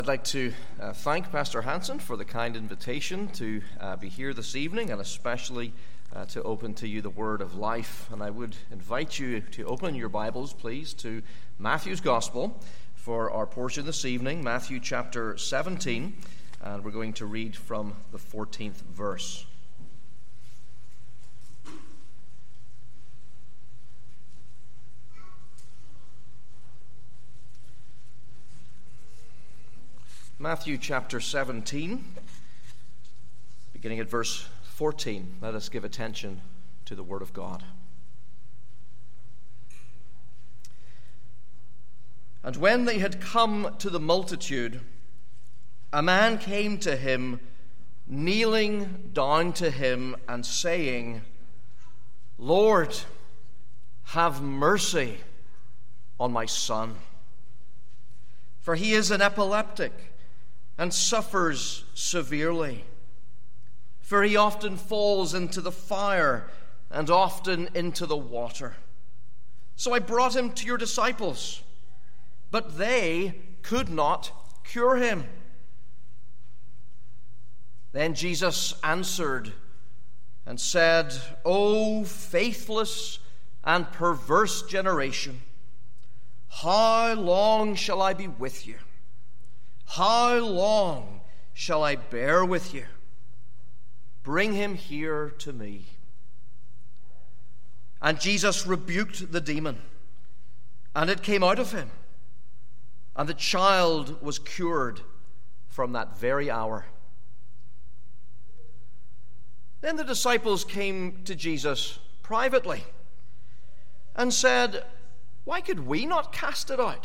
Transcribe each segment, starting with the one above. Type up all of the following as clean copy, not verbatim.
I'd like to thank Pastor Hansen for the kind invitation to be here this evening, and especially to open to you the Word of Life. And I would invite you to open your Bibles, please, to Matthew's Gospel for our portion this evening, Matthew chapter 17, and we're going to read from the 14th verse. Matthew chapter 17, beginning at verse 14. Let us give attention to the Word of God. And when they had come to the multitude, a man came to him, kneeling down to him and saying, "Lord, have mercy on my son, for he is an epileptic and suffers severely. For he often falls into the fire and often into the water. So I brought him to your disciples, but they could not cure him." Then Jesus answered and said, "O faithless and perverse generation, how long shall I be with you? How long shall I bear with you? Bring him here to me." And Jesus rebuked the demon, and it came out of him, and the child was cured from that very hour. Then the disciples came to Jesus privately and said, "Why could we not cast it out?"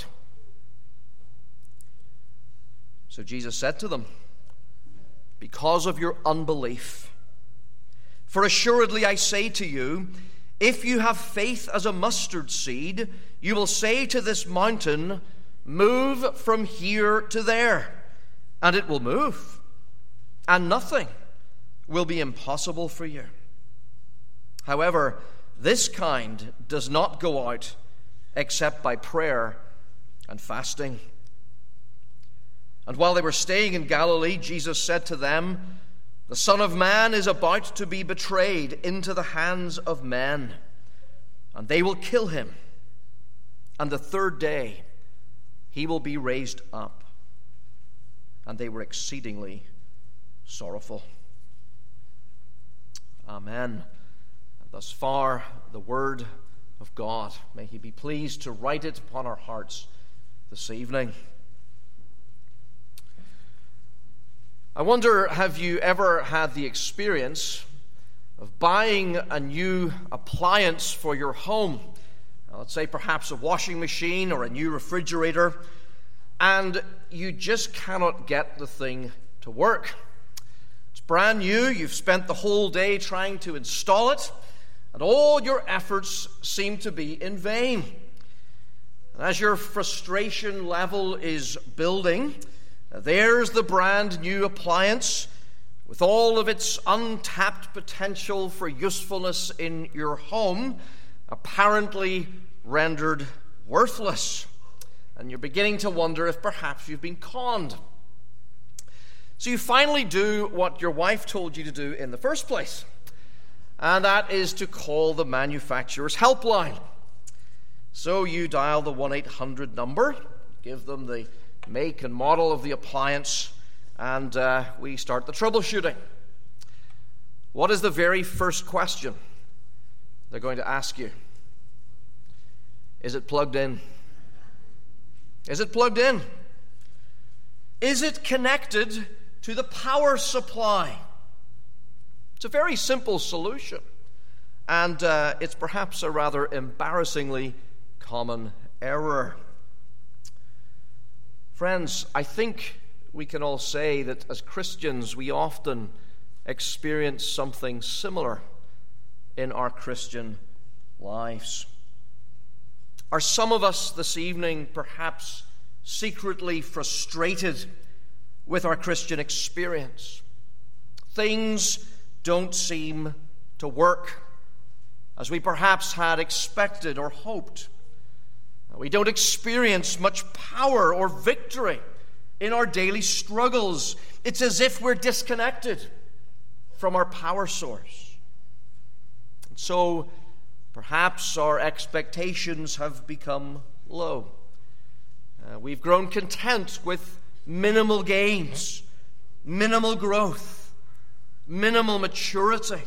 So Jesus said to them, "Because of your unbelief. For assuredly I say to you, if you have faith as a mustard seed, you will say to this mountain, 'Move from here to there,' and it will move, and nothing will be impossible for you. However, this kind does not go out except by prayer and fasting." And while they were staying in Galilee, Jesus said to them, "The Son of Man is about to be betrayed into the hands of men, and they will kill him. And the third day he will be raised up." And they were exceedingly sorrowful. Amen. And thus far, the Word of God. May He be pleased to write it upon our hearts this evening. I wonder, have you ever had the experience of buying a new appliance for your home? Now, let's say perhaps a washing machine or a new refrigerator, and you just cannot get the thing to work. It's brand new, you've spent the whole day trying to install it, and all your efforts seem to be in vain. And as your frustration level is building, there's the brand new appliance with all of its untapped potential for usefulness in your home, apparently rendered worthless. And you're beginning to wonder if perhaps you've been conned. So you finally do what your wife told you to do in the first place, and that is to call the manufacturer's helpline. So you dial the 1-800 number, give them the make and model of the appliance, and we start the troubleshooting. What is the very first question they're going to ask you? Is it plugged in? Is it plugged in? Is it connected to the power supply? It's a very simple solution, and it's perhaps a rather embarrassingly common error. Friends, I think we can all say that as Christians, we often experience something similar in our Christian lives. Are some of us this evening perhaps secretly frustrated with our Christian experience? Things don't seem to work as we perhaps had expected or hoped. We don't experience much power or victory in our daily struggles. It's as if we're disconnected from our power source. And so perhaps our expectations have become low. We've grown content with minimal gains, minimal growth, minimal maturity.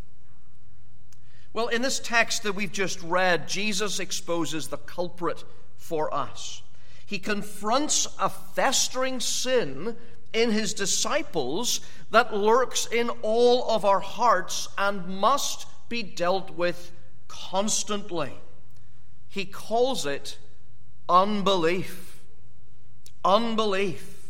Well, in this text that we've just read, Jesus exposes the culprit for us. He confronts a festering sin in his disciples that lurks in all of our hearts and must be dealt with constantly. He calls it unbelief. Unbelief.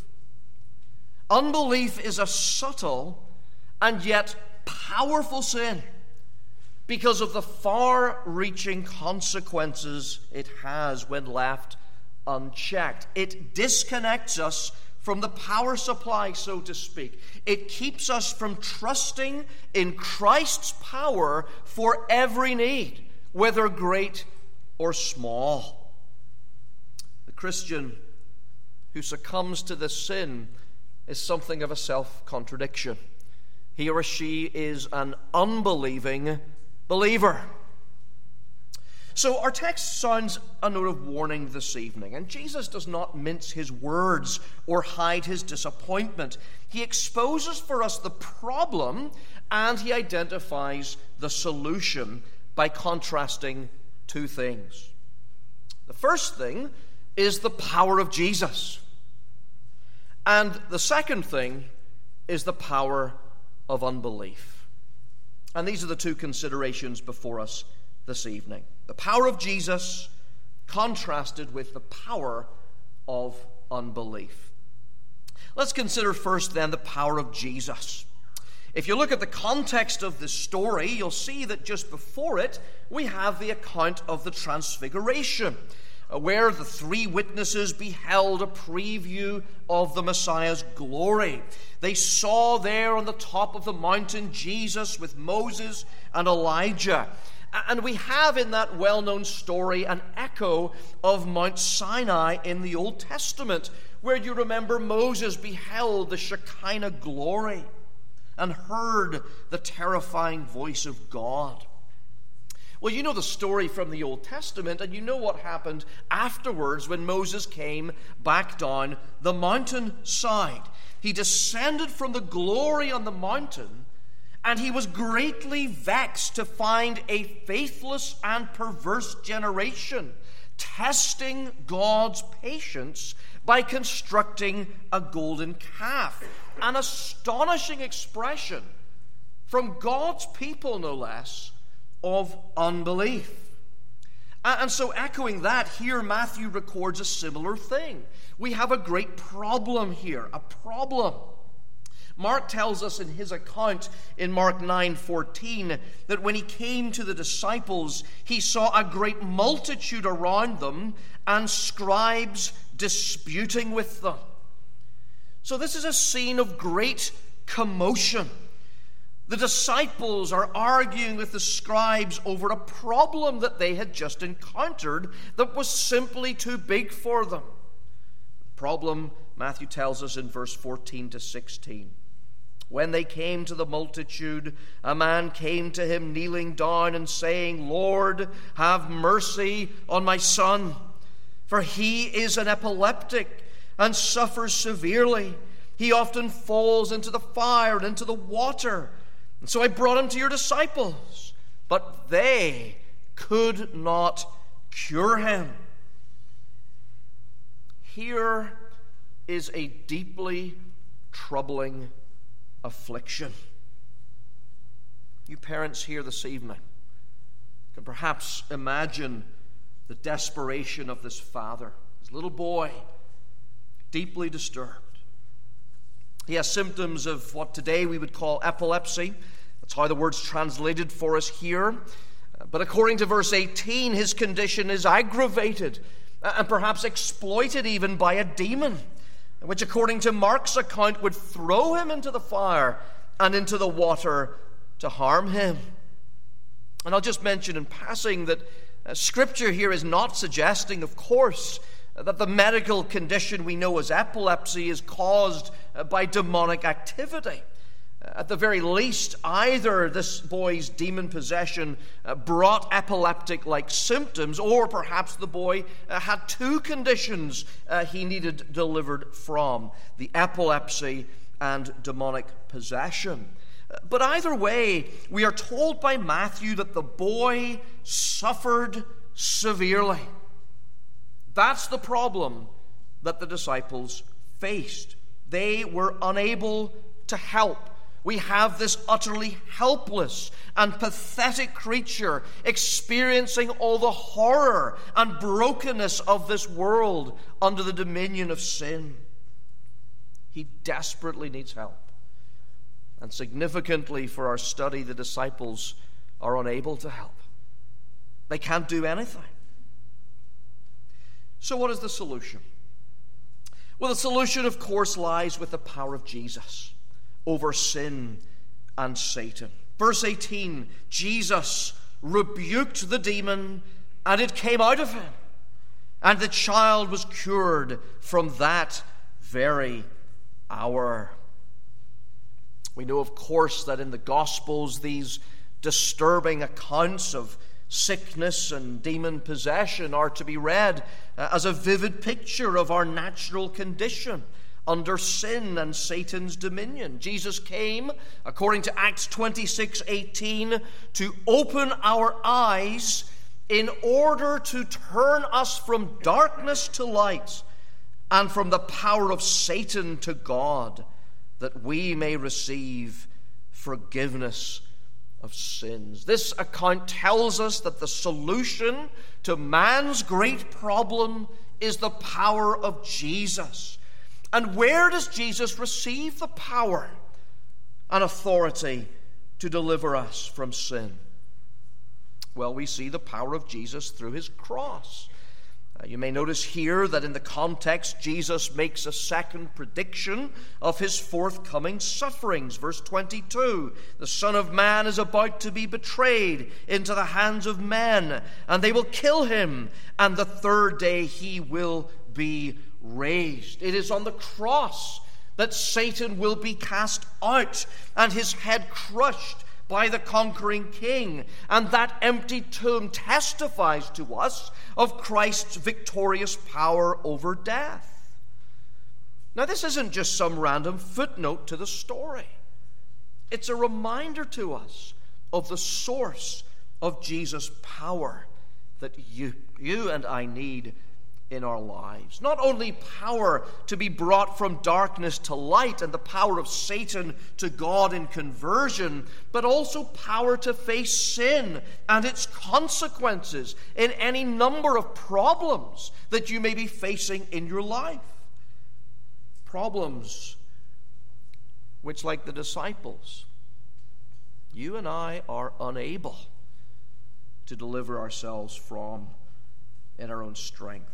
Unbelief is a subtle and yet powerful sin because of the far-reaching consequences it has when left unchecked. It disconnects us from the power supply, so to speak. It keeps us from trusting in Christ's power for every need, whether great or small. The Christian who succumbs to this sin is something of a self-contradiction. He or she is an unbelieving believer. So our text sounds a note of warning this evening, and Jesus does not mince his words or hide his disappointment. He exposes for us the problem and he identifies the solution by contrasting two things. The first thing is the power of Jesus, and the second thing is the power of unbelief. And these are the two considerations before us this evening. The power of Jesus contrasted with the power of unbelief. Let's consider first then the power of Jesus. If you look at the context of this story, you'll see that just before it, we have the account of the Transfiguration, where the three witnesses beheld a preview of the Messiah's glory. They saw there on the top of the mountain Jesus with Moses and Elijah. And we have in that well-known story an echo of Mount Sinai in the Old Testament, where you remember Moses beheld the Shekinah glory and heard the terrifying voice of God. Well, you know the story from the Old Testament, and you know what happened afterwards when Moses came back down the mountainside. He descended from the glory on the mountain, and he was greatly vexed to find a faithless and perverse generation testing God's patience by constructing a golden calf. An astonishing expression from God's people, no less, of unbelief. And so echoing that, here Matthew records a similar thing. We have a great problem here, a problem. Mark tells us in his account in Mark 9:14 that when he came to the disciples, he saw a great multitude around them and scribes disputing with them. So this is a scene of great commotion. The disciples are arguing with the scribes over a problem that they had just encountered that was simply too big for them. The problem, Matthew tells us in verse 14 to 16. When they came to the multitude, a man came to him kneeling down and saying, "Lord, have mercy on my son, for he is an epileptic and suffers severely. He often falls into the fire and into the water. And so I brought him to your disciples, but they could not cure him." Here is a deeply troubling affliction. You parents here this evening can perhaps imagine the desperation of this father, his little boy, deeply disturbed. He has symptoms of what today we would call epilepsy. That's how the word's translated for us here. But according to verse 18, his condition is aggravated and perhaps exploited even by a demon, which according to Mark's account would throw him into the fire and into the water to harm him. And I'll just mention in passing that Scripture here is not suggesting, of course, that the medical condition we know as epilepsy is caused by demonic activity. At the very least, either this boy's demon possession brought epileptic-like symptoms, or perhaps the boy had two conditions he needed delivered from: the epilepsy and demonic possession. But either way, we are told by Matthew that the boy suffered severely. That's the problem that the disciples faced. They were unable to help. We have this utterly helpless and pathetic creature experiencing all the horror and brokenness of this world under the dominion of sin. He desperately needs help. And significantly for our study, the disciples are unable to help. They can't do anything. So what is the solution? Well, the solution, of course, lies with the power of Jesus over sin and Satan. Verse 18, Jesus rebuked the demon, and it came out of him, and the child was cured from that very hour. We know, of course, that in the Gospels, these disturbing accounts of sickness and demon possession are to be read as a vivid picture of our natural condition under sin and Satan's dominion. Jesus came, according to Acts 26:18, to open our eyes in order to turn us from darkness to light and from the power of Satan to God, that we may receive forgiveness of sins. This account tells us that the solution to man's great problem is the power of Jesus. And where does Jesus receive the power and authority to deliver us from sin? Well, we see the power of Jesus through his cross. You may notice here that in the context, Jesus makes a second prediction of his forthcoming sufferings. Verse 22, the Son of Man is about to be betrayed into the hands of men, and they will kill him, and the third day he will be raised. It is on the cross that Satan will be cast out and his head crushed by the conquering king. And that empty tomb testifies to us of Christ's victorious power over death. Now, this isn't just some random footnote to the story. It's a reminder to us of the source of Jesus' power that you and I need in our lives. Not only power to be brought from darkness to light and the power of Satan to God in conversion, but also power to face sin and its consequences in any number of problems that you may be facing in your life. Problems which, like the disciples, you and I are unable to deliver ourselves from in our own strength.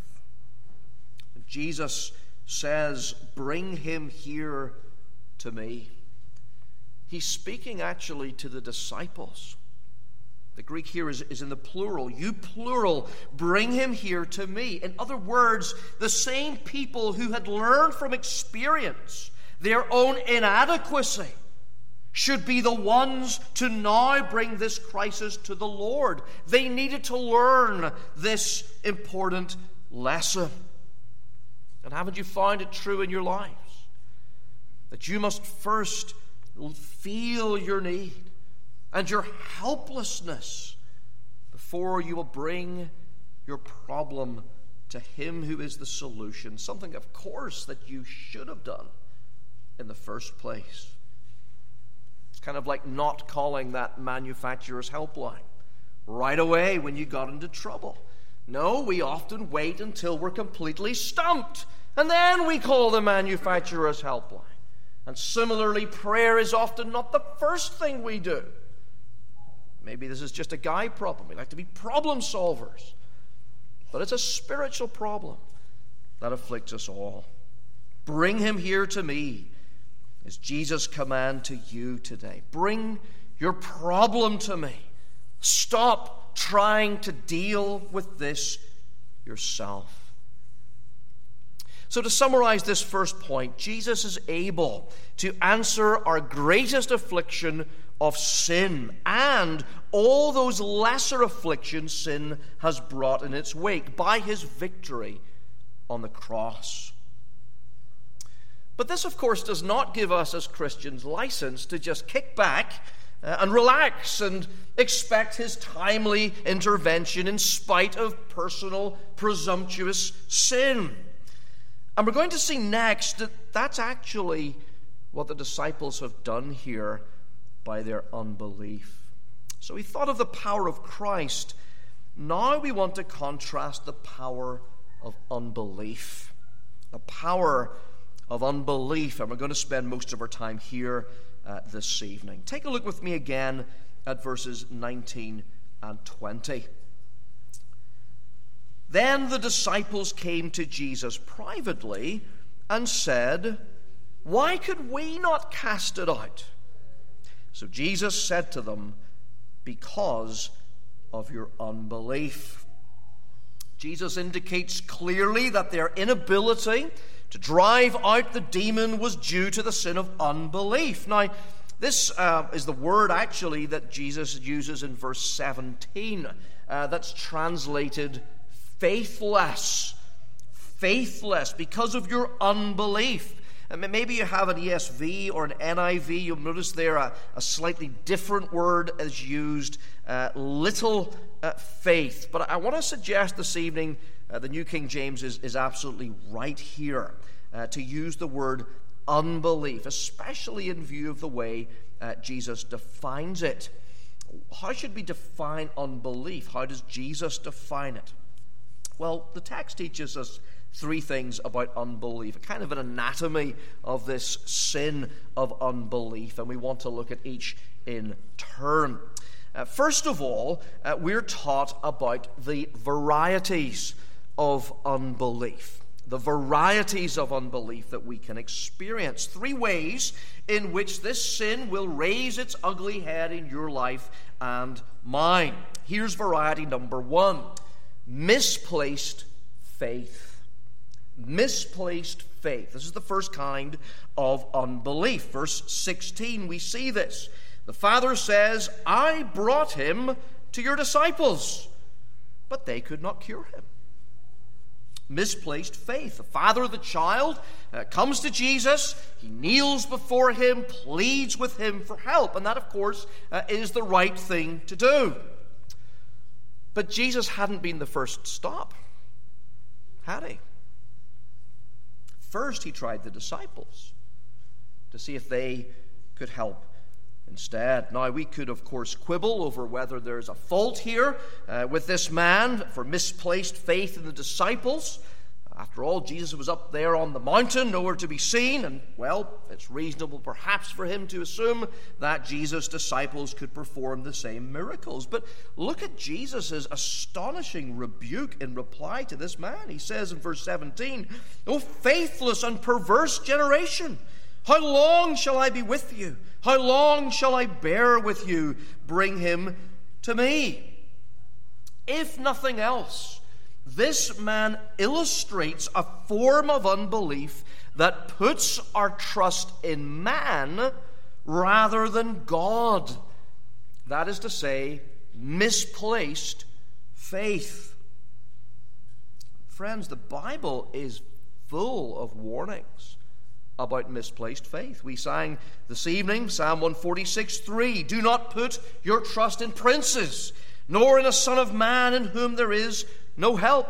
Jesus says, "Bring him here to me." He's speaking actually to the disciples. The Greek here is in the plural. You plural, bring him here to me. In other words, the same people who had learned from experience their own inadequacy should be the ones to now bring this crisis to the Lord. They needed to learn this important lesson. And haven't you found it true in your lives that you must first feel your need and your helplessness before you will bring your problem to him who is the solution? Something, of course, that you should have done in the first place. It's kind of like not calling that manufacturer's helpline right away when you got into trouble. No, we often wait until we're completely stumped, and then we call the manufacturer's helpline. And similarly, prayer is often not the first thing we do. Maybe this is just a guy problem. We like to be problem solvers. But it's a spiritual problem that afflicts us all. Bring him here to me is Jesus' command to you today. Bring your problem to me. Stop trying to deal with this yourself. So to summarize this first point, Jesus is able to answer our greatest affliction of sin and all those lesser afflictions sin has brought in its wake by his victory on the cross. But this, of course, does not give us as Christians license to just kick back and relax and expect his timely intervention in spite of personal presumptuous sin. And we're going to see next that that's actually what the disciples have done here by their unbelief. So we thought of the power of Christ. Now we want to contrast the power of unbelief. The power of unbelief. And we're going to spend most of our time here this evening. Take a look with me again at verses 19 and 20. Then the disciples came to Jesus privately and said, "Why could we not cast it out?" So Jesus said to them, "Because of your unbelief." Jesus indicates clearly that their inability to drive out the demon was due to the sin of unbelief. Now, this is the word actually that Jesus uses in verse 17. That's translated faithless. Faithless because of your unbelief. Maybe you have an ESV or an NIV. You'll notice there a slightly different word is used, little faith. But I want to suggest this evening the New King James is absolutely right here to use the word unbelief, especially in view of the way Jesus defines it. How should we define unbelief? How does Jesus define it? Well, the text teaches us three things about unbelief, a kind of an anatomy of this sin of unbelief, and we want to look at each in turn. First of all, we're taught about the varieties of unbelief. The varieties of unbelief that we can experience. Three ways in which this sin will raise its ugly head in your life and mine. Here's variety number one. Misplaced faith. Misplaced faith. This is the first kind of unbelief. Verse 16, we see this. The Father says, "I brought him to your disciples, but they could not cure him." Misplaced faith. The father of the child comes to Jesus. He kneels before him, pleads with him for help. And that, of course, is the right thing to do. But Jesus hadn't been the first stop, had he? First, he tried the disciples to see if they could help instead. Now, we could, of course, quibble over whether there's a fault here with this man for misplaced faith in the disciples. After all, Jesus was up there on the mountain, nowhere to be seen, and, well, it's reasonable perhaps for him to assume that Jesus' disciples could perform the same miracles. But look at Jesus' astonishing rebuke in reply to this man. He says in verse 17, "O faithless and perverse generation, how long shall I be with you? How long shall I bear with you? Bring him to me." If nothing else, this man illustrates a form of unbelief that puts our trust in man rather than God. That is to say, misplaced faith. Friends, the Bible is full of warnings about misplaced faith. We sang this evening, Psalm 146:3, "Do not put your trust in princes, nor in a son of man in whom there is no help."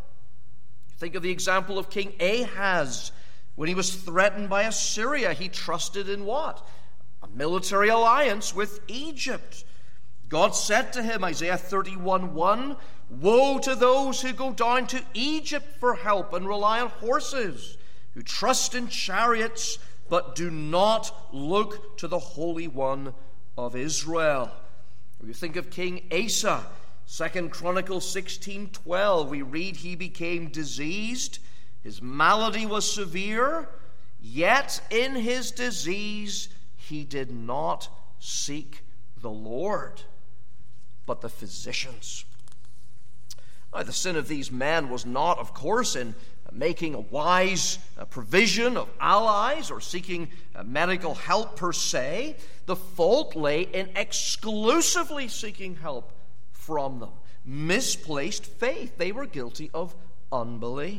Think of the example of King Ahaz. When he was threatened by Assyria, he trusted in what? A military alliance with Egypt. God said to him, Isaiah 31:1, "Woe to those who go down to Egypt for help and rely on horses, who trust in chariots, but do not look to the Holy One of Israel." Or you think of King Asa, 2 Chronicles 16:12, we read he became diseased, his malady was severe, yet in his disease he did not seek the Lord, but the physicians. Now, the sin of these men was not, of course, in making a wise provision of allies or seeking medical help per se. The fault lay in exclusively seeking help from them. Misplaced faith. They were guilty of unbelief.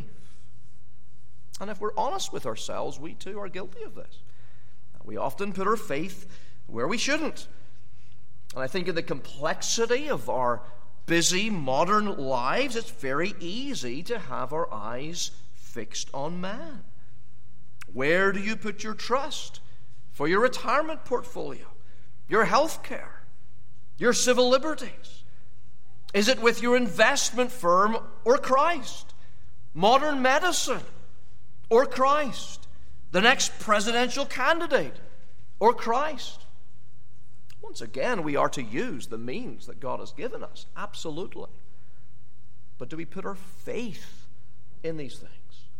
And if we're honest with ourselves, we too are guilty of this. We often put our faith where we shouldn't. And I think in the complexity of our busy modern lives, it's very easy to have our eyes fixed on man. Where do you put your trust for your retirement portfolio, your health care, your civil liberties? Is it with your investment firm or Christ? Modern medicine or Christ? The next presidential candidate or Christ? Once again, we are to use the means that God has given us, absolutely. But do we put our faith in these things?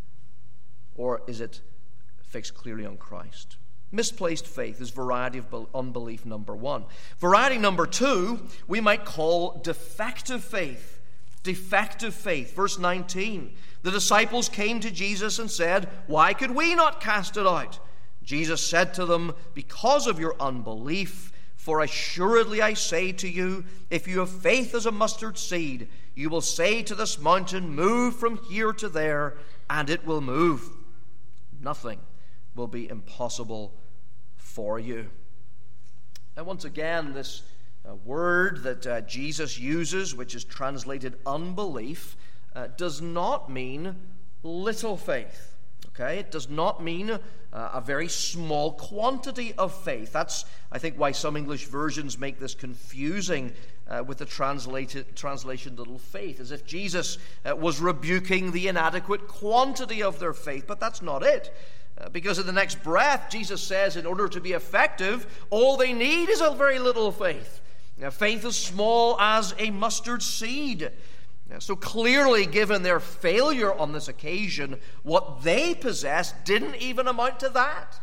Or is it fixed clearly on Christ? Misplaced faith is variety of unbelief number one. Variety number two, we might call defective faith. Defective faith. Verse 19, the disciples came to Jesus and said, "Why could we not cast it out?" Jesus said to them, "Because of your unbelief. For assuredly I say to you, if you have faith as a mustard seed, you will say to this mountain, 'Move from here to there,' and it will move. Nothing will be impossible for you." And once again, this word that Jesus uses, which is translated unbelief, does not mean little faith. Okay? It does not mean a very small quantity of faith. That's, I think, why some English versions make this confusing with the translation little faith, as if Jesus was rebuking the inadequate quantity of their faith. But that's not it. Because in the next breath, Jesus says in order to be effective, all they need is a very little faith. Faith as small as a mustard seed. So clearly, given their failure on this occasion, what they possessed didn't even amount to that.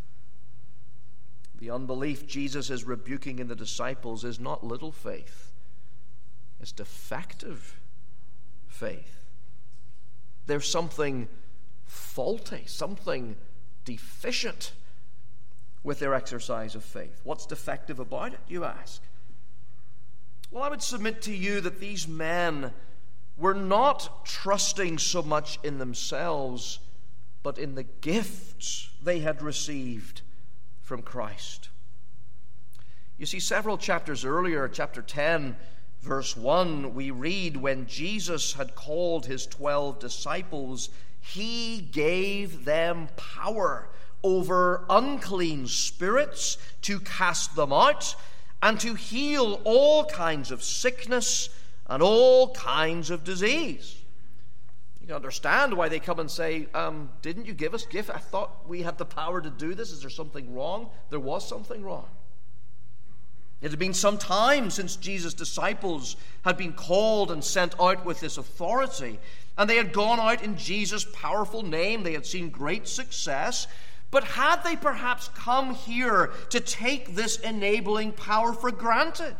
The unbelief Jesus is rebuking in the disciples is not little faith. It's defective faith. There's something faulty, something deficient with their exercise of faith. What's defective about it, you ask? Well, I would submit to you that these men were not trusting so much in themselves, but in the gifts they had received from Christ. You see, several chapters earlier, chapter 10, verse 1, we read, when Jesus had called his 12 disciples, he gave them power over unclean spirits to cast them out and to heal all kinds of sickness and all kinds of disease. You can understand why they come and say, didn't you give us gift? I thought we had the power to do this. Is there something wrong? There was something wrong. It had been some time since Jesus' disciples had been called and sent out with this authority, and they had gone out in Jesus' powerful name. They had seen great success. But had they perhaps come here to take this enabling power for granted?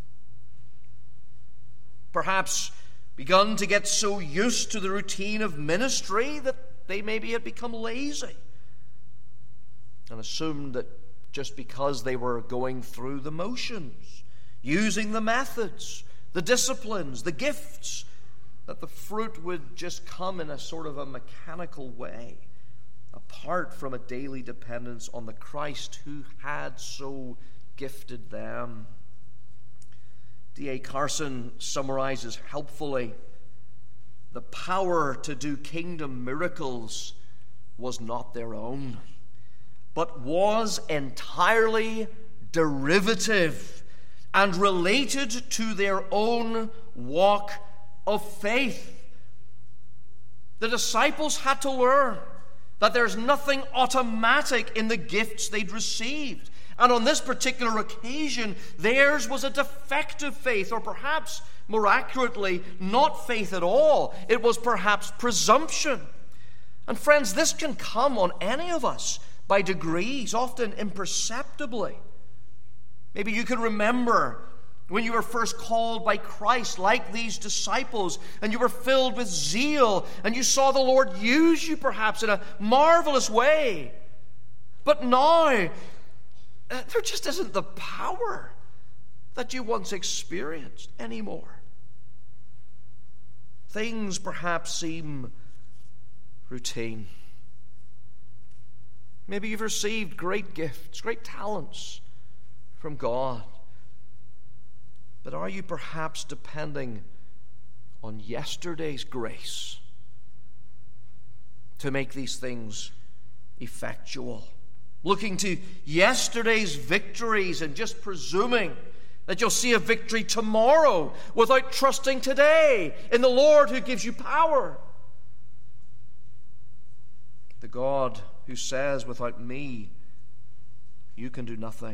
Perhaps begun to get so used to the routine of ministry that they maybe had become lazy and assumed that just because they were going through the motions, using the methods, the disciplines, the gifts, that the fruit would just come in a sort of a mechanical way, apart from a daily dependence on the Christ who had so gifted them. D.A. Carson summarizes helpfully, the power to do kingdom miracles was not their own, but was entirely derivative and related to their own walk of faith. The disciples had to learn that there's nothing automatic in the gifts they'd received. And on this particular occasion, theirs was a defective faith, or perhaps, more accurately, not faith at all. It was perhaps presumption. And friends, this can come on any of us by degrees, often imperceptibly. Maybe you can remember when you were first called by Christ, like these disciples, and you were filled with zeal, and you saw the Lord use you perhaps in a marvelous way. But now, there just isn't the power that you once experienced anymore. Things perhaps seem routine. Maybe you've received great gifts, great talents from God. But are you perhaps depending on yesterday's grace to make these things effectual? Looking to yesterday's victories and just presuming that you'll see a victory tomorrow without trusting today in the Lord who gives you power. The God who says, without me, you can do nothing.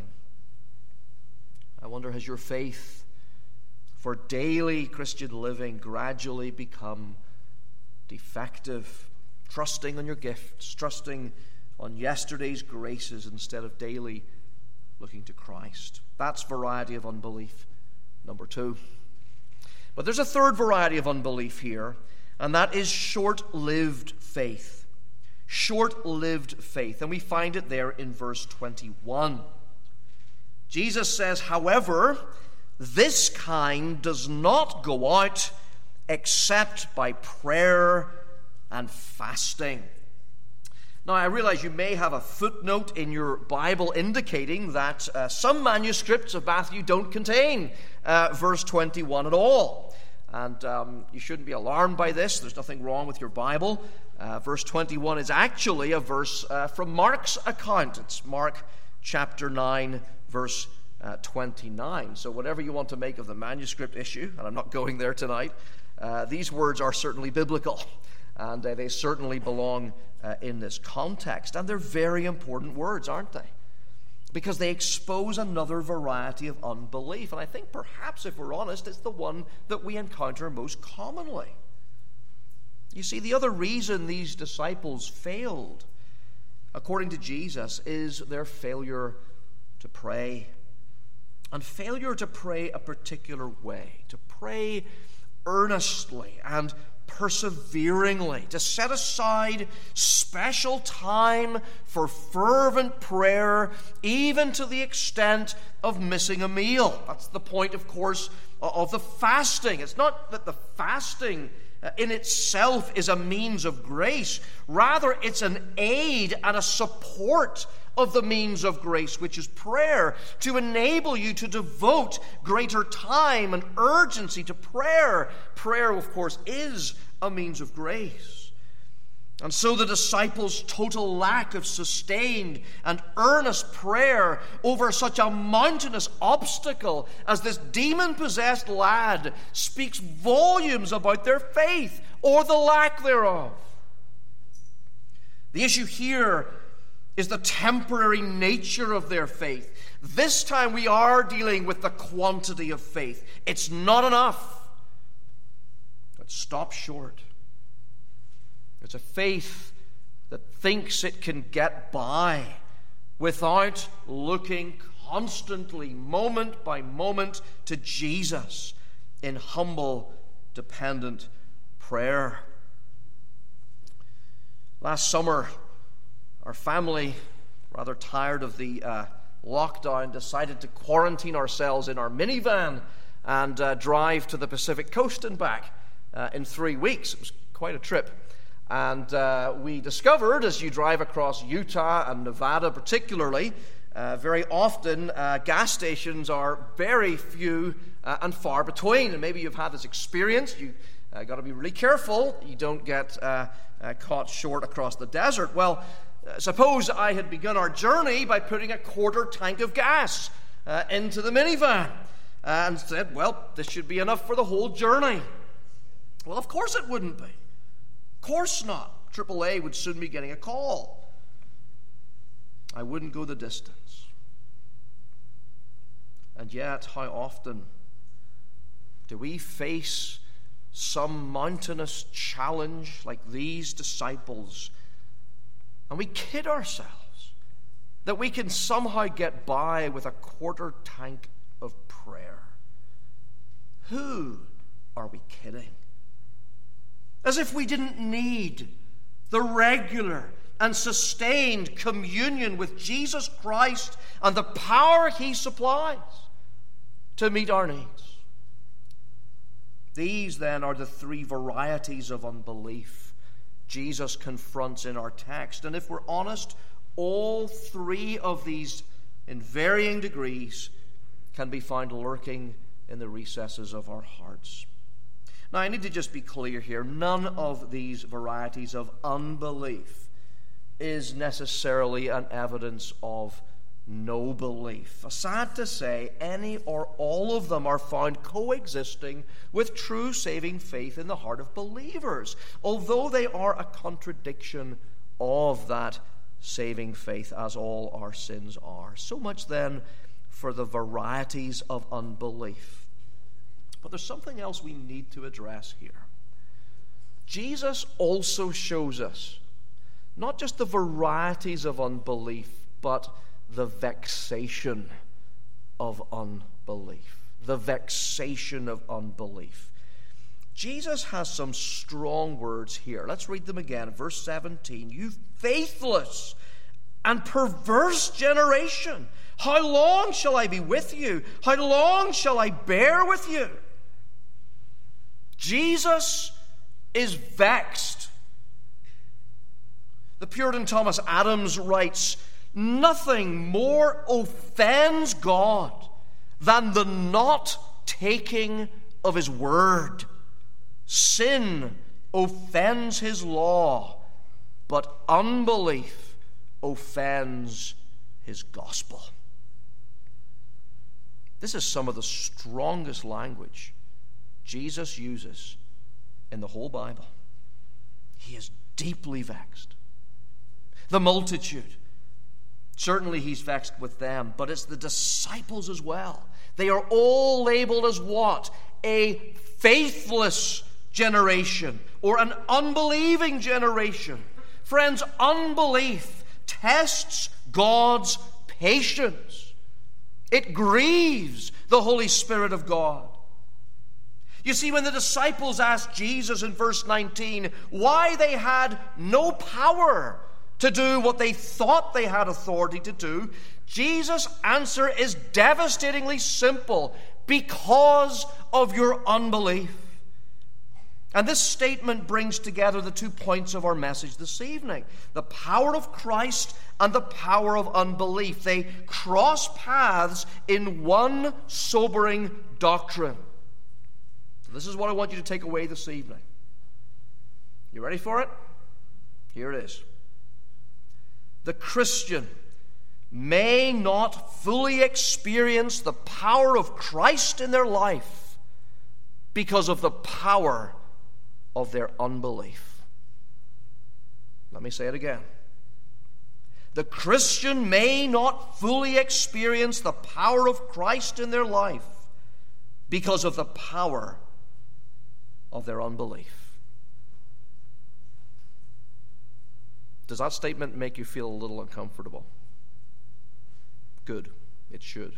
I wonder, has your faith for daily Christian living gradually become defective, trusting on your gifts, trusting on yesterday's graces instead of daily looking to Christ? That's variety of unbelief, number 2. But there's a third variety of unbelief here, and that is short-lived faith. Short-lived faith. And we find it there in verse 21. Jesus says, however, this kind does not go out except by prayer and fasting. Now, I realize you may have a footnote in your Bible indicating that some manuscripts of Matthew don't contain verse 21 at all. And you shouldn't be alarmed by this. There's nothing wrong with your Bible. Verse 21 is actually a verse from Mark's account. It's Mark chapter 9, verse 29. So whatever you want to make of the manuscript issue, and I'm not going there tonight, these words are certainly biblical. And they certainly belong in this context. And they're very important words, aren't they? Because they expose another variety of unbelief. And I think perhaps, if we're honest, it's the one that we encounter most commonly. You see, the other reason these disciples failed, according to Jesus, is their failure to pray. And failure to pray a particular way, to pray earnestly and perseveringly, to set aside special time for fervent prayer, even to the extent of missing a meal. That's the point, of course, of the fasting. It's not that the fasting in itself is a means of grace. Rather, it's an aid and a support of the means of grace, which is prayer, to enable you to devote greater time and urgency to prayer. Prayer, of course, is a means of grace. And so the disciples' total lack of sustained and earnest prayer over such a mountainous obstacle as this demon-possessed lad speaks volumes about their faith or the lack thereof. The issue here is the temporary nature of their faith. This time we are dealing with the quantity of faith. It's not enough. It stops short. It's a faith that thinks it can get by without looking constantly, moment by moment, to Jesus in humble, dependent prayer. Last summer, our family, rather tired of the lockdown, decided to quarantine ourselves in our minivan and drive to the Pacific coast and back in 3 weeks. It was quite a trip. And we discovered, as you drive across Utah and Nevada particularly, very often gas stations are very few and far between. And maybe you've had this experience. You've got to be really careful you don't get caught short across the desert. Well, suppose I had begun our journey by putting a quarter tank of gas into the minivan and said, well, this should be enough for the whole journey. Well, of course it wouldn't be. Of course not. AAA would soon be getting a call. I wouldn't go the distance. And yet, how often do we face some mountainous challenge like these disciples, and we kid ourselves that we can somehow get by with a quarter tank of prayer? Who are we kidding? As if we didn't need the regular and sustained communion with Jesus Christ and the power he supplies to meet our needs. These, then, are the three varieties of unbelief Jesus confronts in our text. And if we're honest, all three of these, in varying degrees, can be found lurking in the recesses of our hearts. Now, I need to just be clear here. None of these varieties of unbelief is necessarily an evidence of no belief. Sad to say, any or all of them are found coexisting with true saving faith in the heart of believers, although they are a contradiction of that saving faith, as all our sins are. So much then for the varieties of unbelief. But there's something else we need to address here. Jesus also shows us not just the varieties of unbelief, but the vexation of unbelief. The vexation of unbelief. Jesus has some strong words here. Let's read them again. Verse 17. You faithless and perverse generation, how long shall I be with you? How long shall I bear with you? Jesus is vexed. The Puritan Thomas Adams writes, nothing more offends God than the not taking of his word. Sin offends his law, but unbelief offends his gospel. This is some of the strongest language Jesus uses in the whole Bible. He is deeply vexed. The multitude, certainly he's vexed with them, but it's the disciples as well. They are all labeled as what? A faithless generation, or an unbelieving generation. Friends, unbelief tests God's patience. It grieves the Holy Spirit of God. You see, when the disciples asked Jesus in verse 19 why they had no power to do what they thought they had authority to do, Jesus' answer is devastatingly simple: because of your unbelief. And this statement brings together the 2 points of our message this evening: the power of Christ and the power of unbelief. They cross paths in one sobering doctrine. So this is what I want you to take away this evening. You ready for it? Here it is. The Christian may not fully experience the power of Christ in their life because of the power of their unbelief. Let me say it again. The Christian may not fully experience the power of Christ in their life because of the power of their unbelief. Does that statement make you feel a little uncomfortable? Good. It should.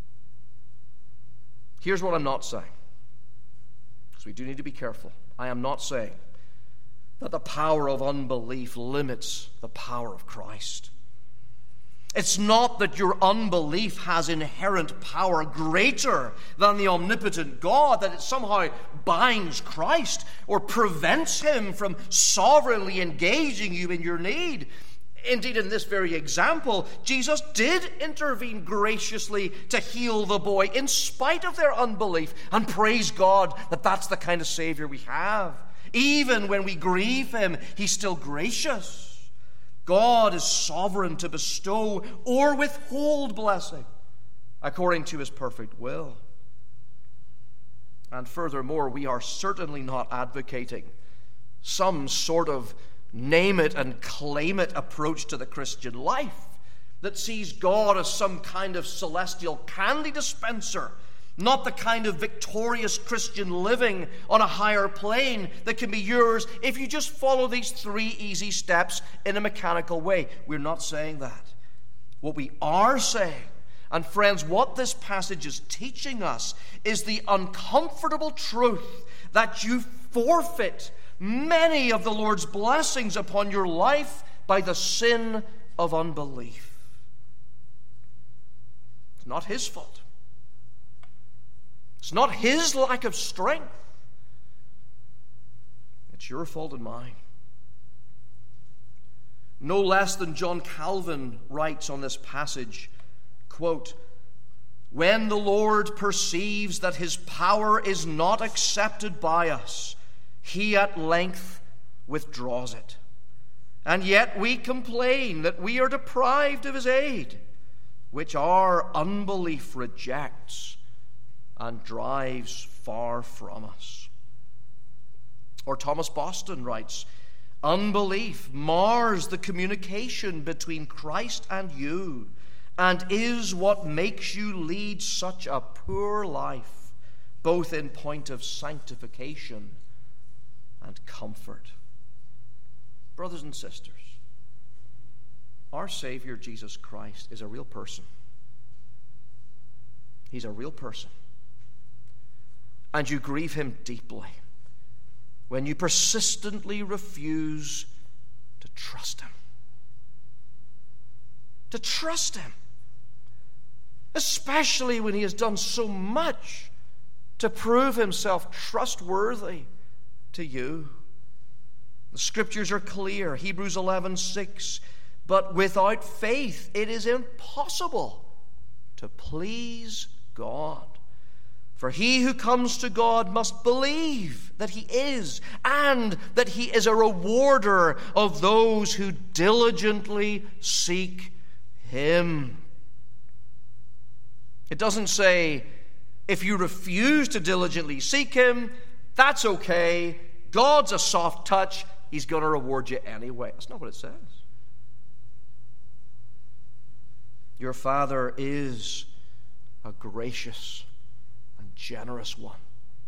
Here's what I'm not saying, because we do need to be careful. I am not saying that the power of unbelief limits the power of Christ. It's not that your unbelief has inherent power greater than the omnipotent God, that it somehow binds Christ or prevents him from sovereignly engaging you in your need. Indeed, in this very example, Jesus did intervene graciously to heal the boy in spite of their unbelief. And praise God that that's the kind of Savior we have. Even when we grieve him, he's still gracious. God is sovereign to bestow or withhold blessing according to his perfect will. And furthermore, we are certainly not advocating some sort of name it and claim it approach to the Christian life that sees God as some kind of celestial candy dispenser, not the kind of victorious Christian living on a higher plane that can be yours if you just follow these 3 easy steps in a mechanical way. We're not saying that. What we are saying, And friends, what this passage is teaching us is the uncomfortable truth that you forfeit many of the Lord's blessings upon your life by the sin of unbelief. It's not his fault. It's not his lack of strength. It's your fault and mine. No less than John Calvin writes on this passage, quote, "When the Lord perceives that his power is not accepted by us, he at length withdraws it. And yet we complain that we are deprived of his aid, which our unbelief rejects and drives far from us." Or Thomas Boston writes, "Unbelief mars the communication between Christ and you, and is what makes you lead such a poor life, both in point of sanctification and comfort." Brothers and sisters, our Savior Jesus Christ is a real person. He's a real person. And you grieve him deeply when you persistently refuse to trust him. To trust him. Especially when he has done so much to prove himself trustworthy to you. The scriptures are clear. Hebrews 11:6. "But without faith it is impossible to please God. For he who comes to God must believe that he is, and that he is a rewarder of those who diligently seek him." It doesn't say, if you refuse to diligently seek him, that's okay. God's a soft touch. He's going to reward you anyway. That's not what it says. Your Father is a gracious and generous one.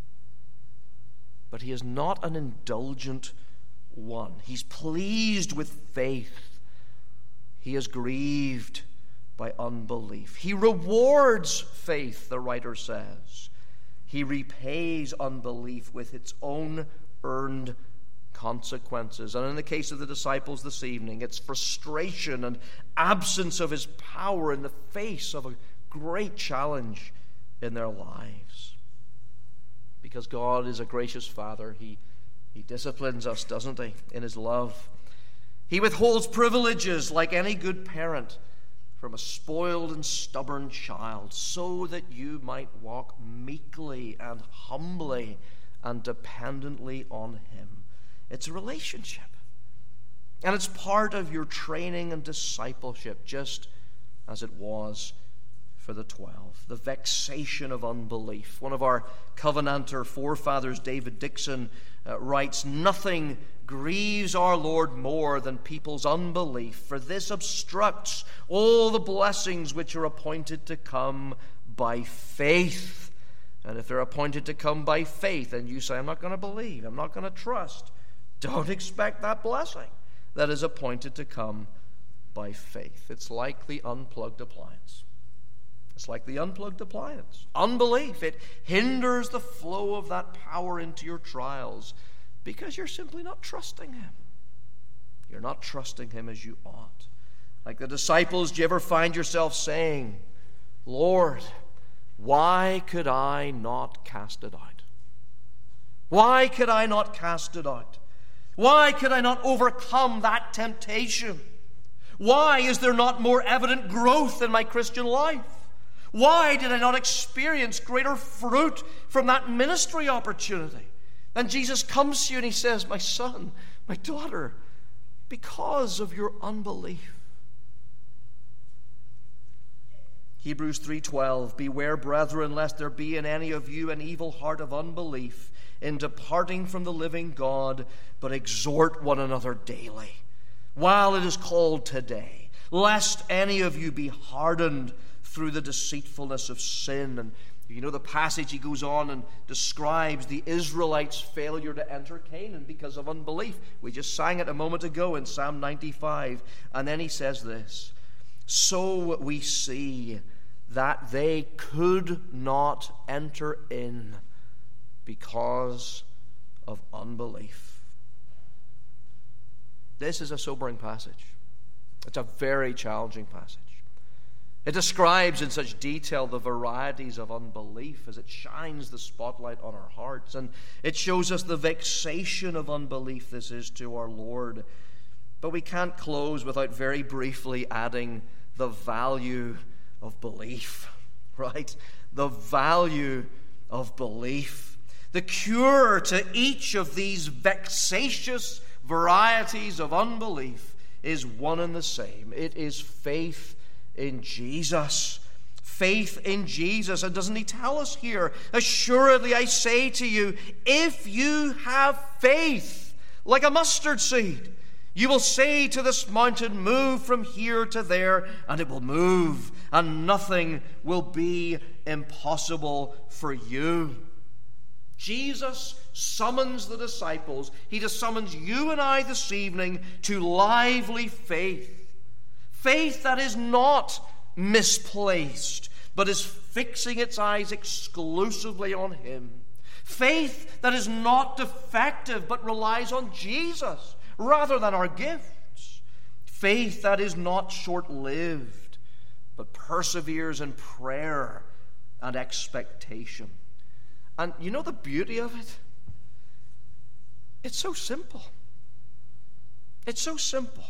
But he is not an indulgent one. He's pleased with faith. He is grieved by unbelief. He rewards faith, the writer says. He repays unbelief with its own earned consequences. And in the case of the disciples this evening, it's frustration and absence of his power in the face of a great challenge in their lives. Because God is a gracious Father, He disciplines us, doesn't He, in His love. He withholds privileges like any good parent from a spoiled and stubborn child, so that you might walk meekly and humbly and dependently on Him. It's a relationship. And it's part of your training and discipleship, just as it was for the 12. The vexation of unbelief. One of our Covenanter forefathers, David Dixon, writes, "Nothing grieves our Lord more than people's unbelief, for this obstructs all the blessings which are appointed to come by faith." And if they're appointed to come by faith, and you say, "I'm not going to believe, I'm not going to trust," don't expect that blessing that is appointed to come by faith. It's like the unplugged appliance. It's like the unplugged appliance. Unbelief, it hinders the flow of that power into your trials because you're simply not trusting Him. You're not trusting Him as you ought. Like the disciples, do you ever find yourself saying, "Lord, why could I not cast it out? Why could I not cast it out? Why could I not overcome that temptation? Why is there not more evident growth in my Christian life? Why did I not experience greater fruit from that ministry opportunity?" And Jesus comes to you and He says, "My son, my daughter, because of your unbelief." Hebrews 3:12, "Beware, brethren, lest there be in any of you an evil heart of unbelief in departing from the living God, but exhort one another daily, while it is called today, lest any of you be hardened through the deceitfulness of sin." And you know the passage, he goes on and describes the Israelites' failure to enter Canaan because of unbelief. We just sang it a moment ago in Psalm 95. And then he says this, "So we see that they could not enter in because of unbelief. This is a sobering passage. It's a very challenging passage. It describes in such detail the varieties of unbelief as it shines the spotlight on our hearts. And it shows us the vexation of unbelief this is to our Lord. But we can't close without very briefly adding the value of belief, right? The value of belief. The cure to each of these vexatious varieties of unbelief is one and the same. It is faith in Jesus. Faith in Jesus. And doesn't he tell us here, assuredly I say to you, if you have faith like a mustard seed, you will say to this mountain, move from here to there, and it will move, and nothing will be impossible for you. Jesus summons the disciples. He just summons you and I this evening to lively faith. Faith that is not misplaced, but is fixing its eyes exclusively on him. Faith that is not defective, but relies on Jesus rather than our gifts. Faith that is not short-lived, but perseveres in prayer and expectation. And you know the beauty of it? It's so simple. It's so simple.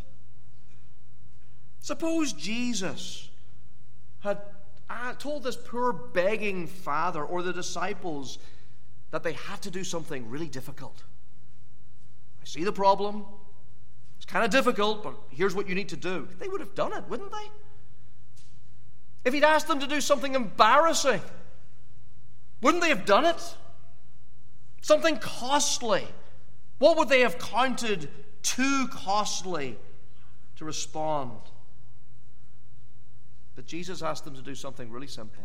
Suppose Jesus had told this poor begging father or the disciples that they had to do something really difficult. I see the problem. It's kind of difficult, but here's what you need to do. They would have done it, wouldn't they? If he'd asked them to do something embarrassing, wouldn't they have done it? Something costly. What would they have counted too costly to respond? But Jesus asked them to do something really simple.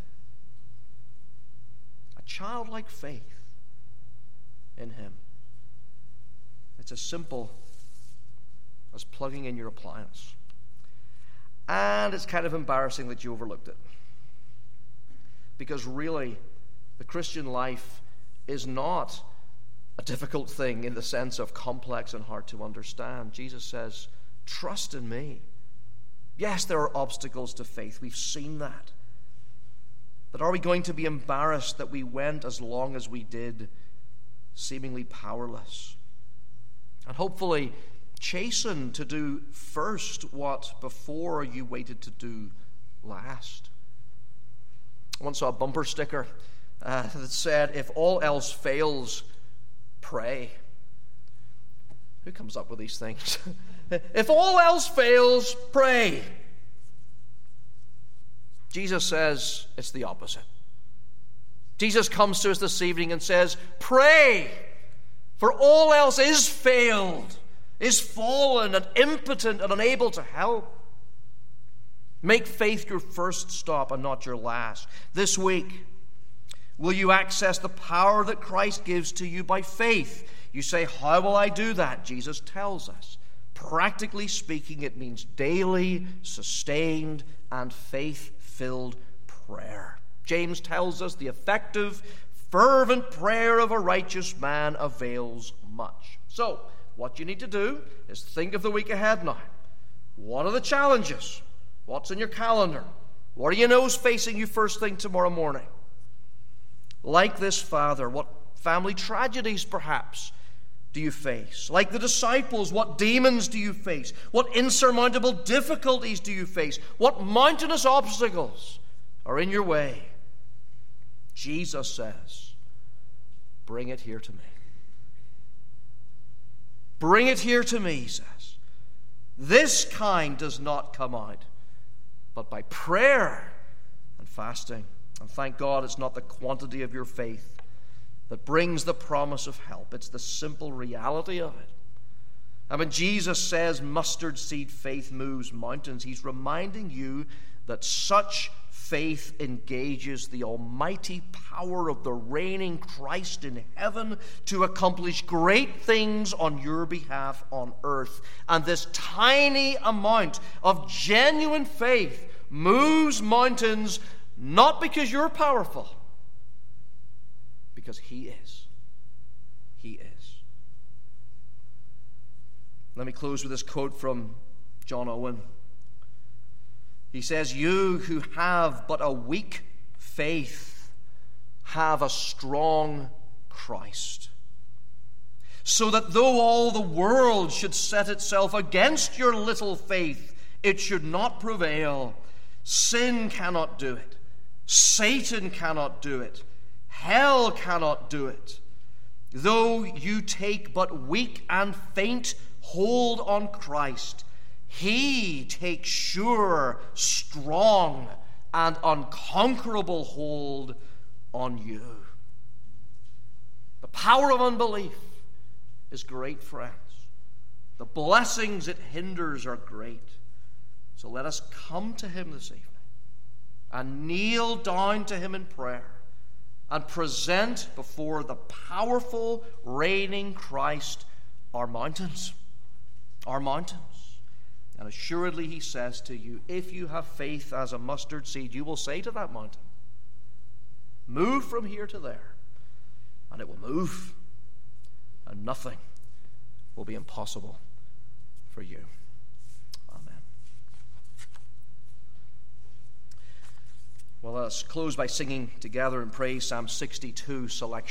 A childlike faith in him. It's as simple as plugging in your appliance. And it's kind of embarrassing that you overlooked it. Because really, the Christian life is not a difficult thing in the sense of complex and hard to understand. Jesus says, trust in me. Yes, there are obstacles to faith. We've seen that. But are we going to be embarrassed that we went as long as we did, seemingly powerless? And hopefully chastened to do first what before you waited to do last. I once saw a bumper sticker that said, if all else fails, pray. Who comes up with these things? If all else fails, pray. Jesus says it's the opposite. Jesus comes to us this evening and says, pray, for all else is failed, is fallen and impotent and unable to help. Make faith your first stop and not your last. This week, will you access the power that Christ gives to you by faith? You say, how will I do that? Jesus tells us. Practically speaking, it means daily, sustained, and faith-filled prayer. James tells us the effective, fervent prayer of a righteous man avails much. So, what you need to do is think of the week ahead now. What are the challenges? What's in your calendar? What do you know is facing you first thing tomorrow morning? Like this father, what family tragedies perhaps do you face? Like the disciples, what demons do you face? What insurmountable difficulties do you face? What mountainous obstacles are in your way? Jesus says, bring it here to me. Bring it here to me, he says. This kind does not come out, but by prayer and fasting. And thank God it's not the quantity of your faith that brings the promise of help. It's the simple reality of it. And when Jesus says mustard seed faith moves mountains, he's reminding you that such faith engages the almighty power of the reigning Christ in heaven to accomplish great things on your behalf on earth. And this tiny amount of genuine faith moves mountains not because you're powerful, because He is. He is. Let me close with this quote from John Owen. He says, "You who have but a weak faith have a strong Christ, so that though all the world should set itself against your little faith, it should not prevail. Sin cannot do it. Satan cannot do it. Hell cannot do it. Though you take but weak and faint hold on Christ, He takes sure, strong, and unconquerable hold on you." The power of unbelief is great, friends. The blessings it hinders are great. So let us come to Him this evening and kneel down to Him in prayer and present before the powerful, reigning Christ our mountains. Our mountains. And assuredly He says to you, if you have faith as a mustard seed, you will say to that mountain, "Move from here to there," and it will move, and nothing will be impossible for you. Amen. Well, let's close by singing together in praise Psalm 62 selection.